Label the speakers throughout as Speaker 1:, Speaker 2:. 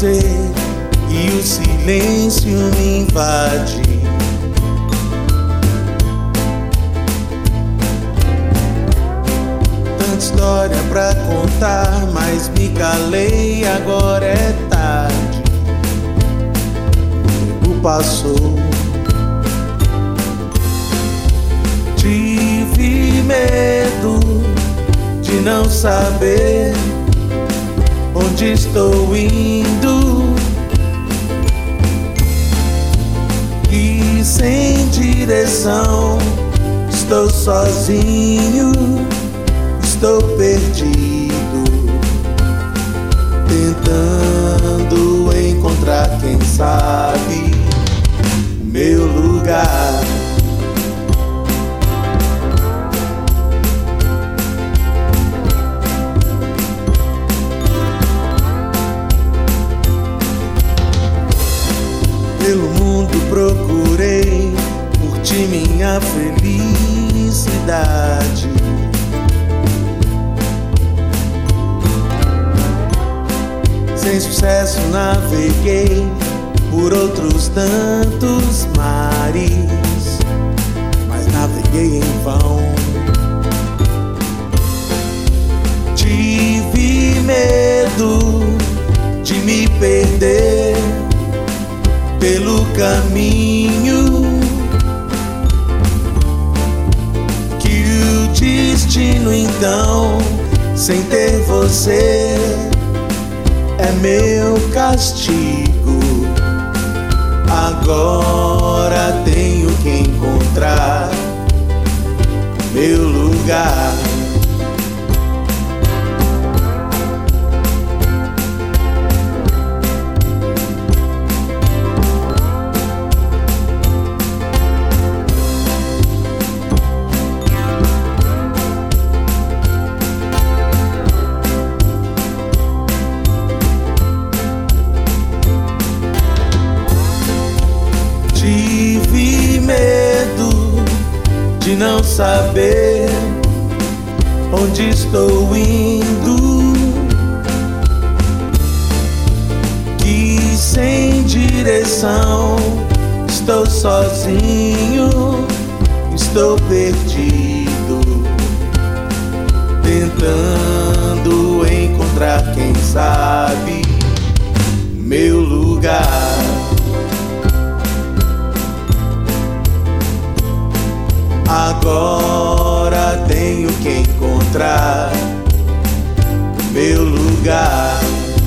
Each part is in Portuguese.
Speaker 1: você e o silêncio me invade. Tanta história pra contar, mas me calei, agora é tarde. O tempo passou. Tive medo de não saber onde estou indo, e sem direção estou sozinho, estou perdido, tentando encontrar, quem sabe, o meu lugar. Pelo mundo procurei curtir minha felicidade. Sem sucesso naveguei por outros tantos mares, mas naveguei em vão. Tive medo de me perder pelo caminho que o destino, então, sem ter você, é meu castigo. Agora tenho que encontrar meu lugar. Tive medo de não saber onde estou indo, que sem direção estou sozinho, estou perdido, tentando encontrar, quem sabe, meu lugar. Agora tenho que encontrar meu lugar.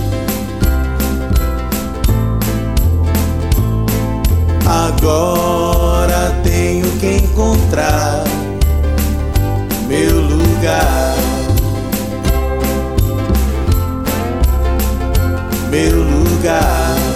Speaker 1: Agora tenho que encontrar meu lugar. Meu lugar.